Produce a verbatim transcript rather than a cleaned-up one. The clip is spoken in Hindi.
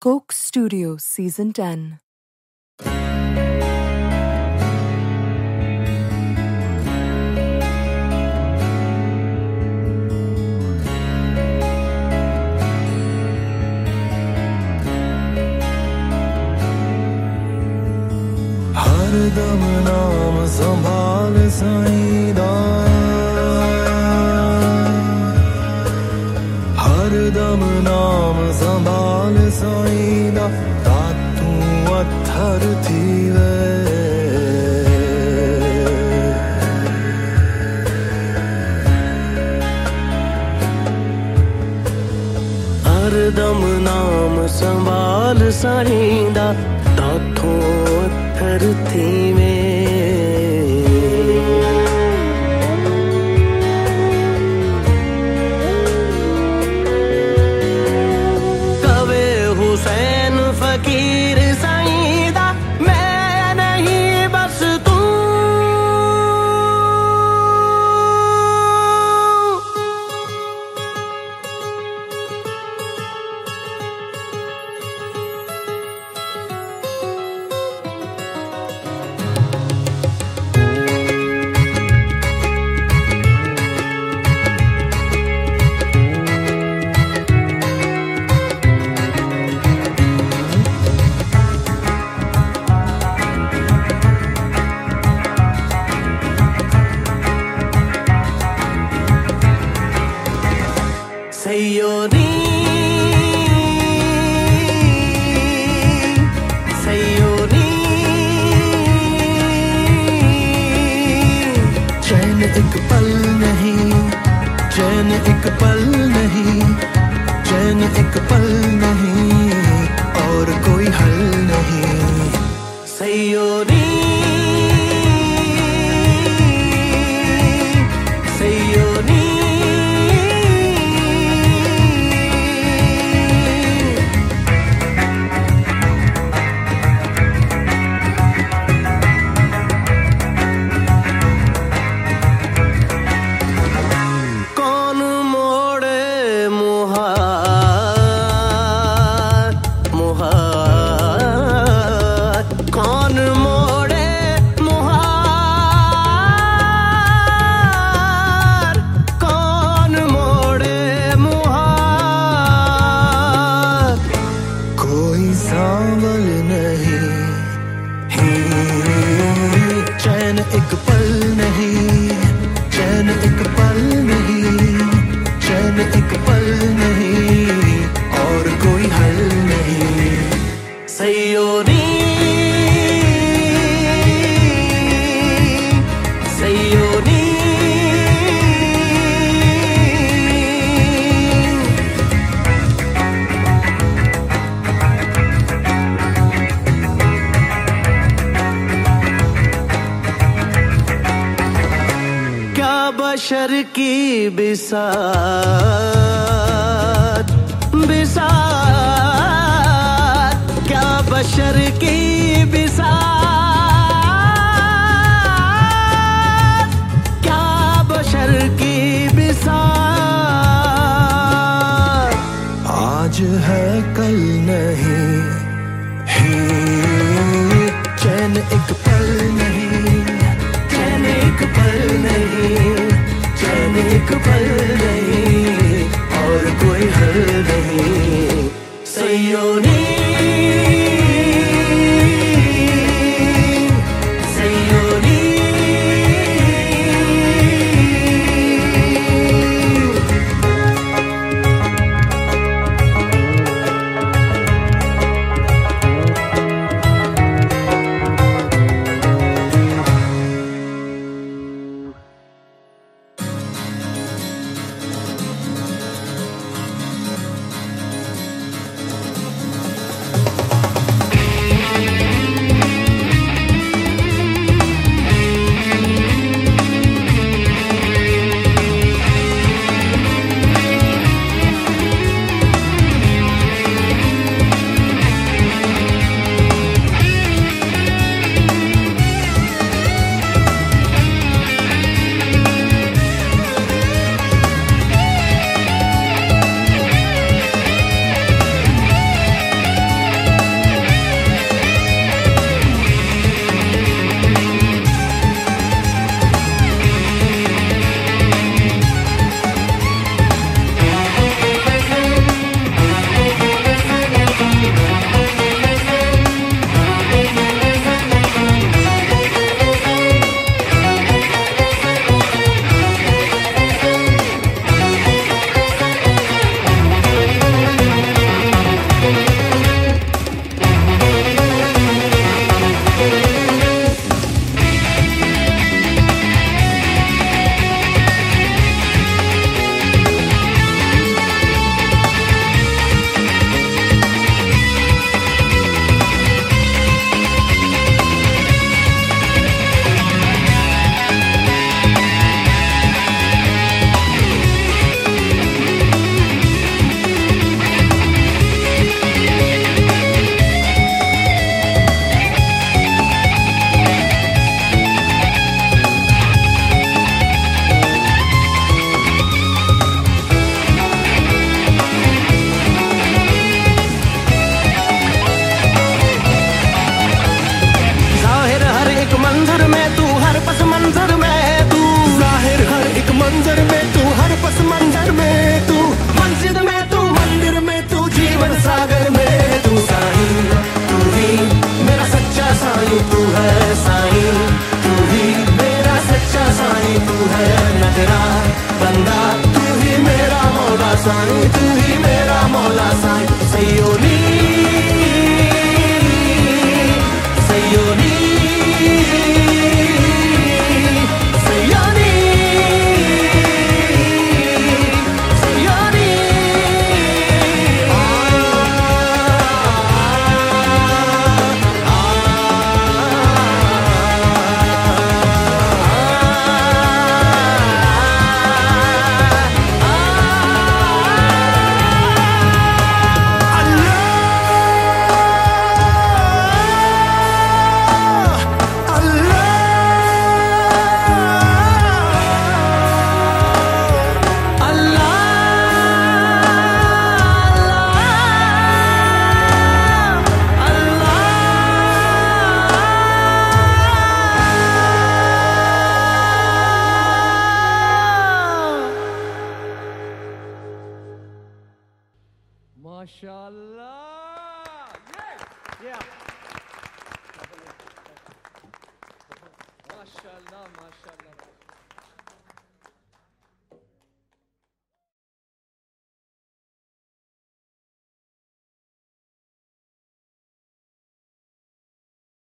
Coke Studio Season ten. हरदम नाम संभाल साईं दा, हरदम नाम संभाल साईं दा, तातू अथर थी वे हरदम नाम संभाल साईं दा, तातू अथर थी वे हुसैन फकीर साईं दा, मैं नहीं बस तू। सैयोनी सैयोनी चैन एक पल नहीं, चैन एक पल नहीं, चैन एक पल नहीं, और कोई हल नहीं। सैयोनी सैयोनी सांवल नहीं, चैन एक पल नहीं, चैन एक पल नहीं, चैन एक पल नहीं, और कोई हल नहीं। सैयोनी सैयोनी बशर की बिसात बिसात, क्या बशर की बिसात, क्या बशर की बिसात, आज है कल नहीं, चैन एक पल नहीं, चैन एक पल नहीं, चैन एक पल नहीं, और कोई हल नहीं। सैयोनी सैयोनी माशाल्लाह yeah माशाल्लाह माशाल्लाह